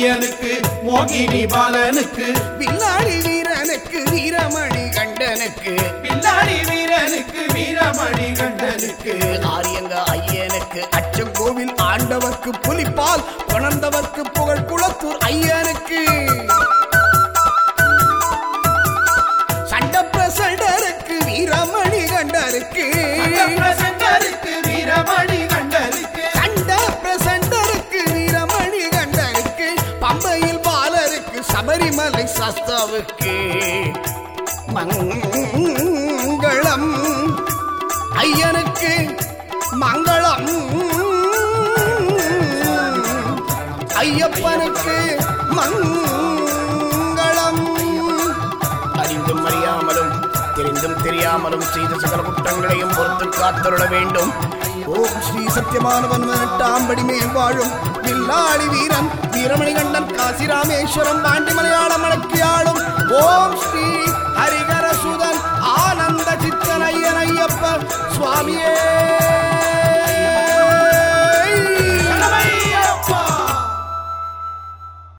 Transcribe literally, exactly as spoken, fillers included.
ஐயனுக்கு மோகினி பாலனுக்கு வில்லாளி வீரனுக்கு வீரமணி கண்டனுக்கு வில்லாளி வீரனுக்கு வீரமணி கண்டனுக்கு ஆரியங்க ஐயனுக்கு அச்சங்கோவில் ஆண்டவர்க்கு புலிப்பால் கொணர்ந்தவர்க்கு புகழ் குளத்தூர் ஐயனுக்கு சண்ட பிரசண்டருக்கு வீரமணி கண்டருக்கு பிரசண்டருக்கு வீரமணி கண்டனுக்கு சண்ட பிரசண்டருக்கு வீரமணி கண்டருக்கு பம்பையில் பாலருக்கு சபரிமலை சாஸ்தாவுக்கு மங்களம் ஐயனுக்கு மங்களம் ஐயப்பனுக்கு மங்களம். அறிந்தும் அறியாமலும் தெரிந்தும் தெரியாமலும் செய்த சகல குற்றங்களையும் பொறுத்து காத்தருள வேண்டும். ஓம் ஸ்ரீ சத்தியமானவன் பதினெட்டாம் படி மேல் வாழும் வில்லாளி வீரன் வீரமணிகண்டன் காசிராமேஸ்வரம் பாண்டி மலையாளம் அடக்கி ஆளும் ஓம் ஸ்ரீ ஹரிகரசுதன் ஆனந்த சித்தனையன் ஐயப்ப சுவாமியே.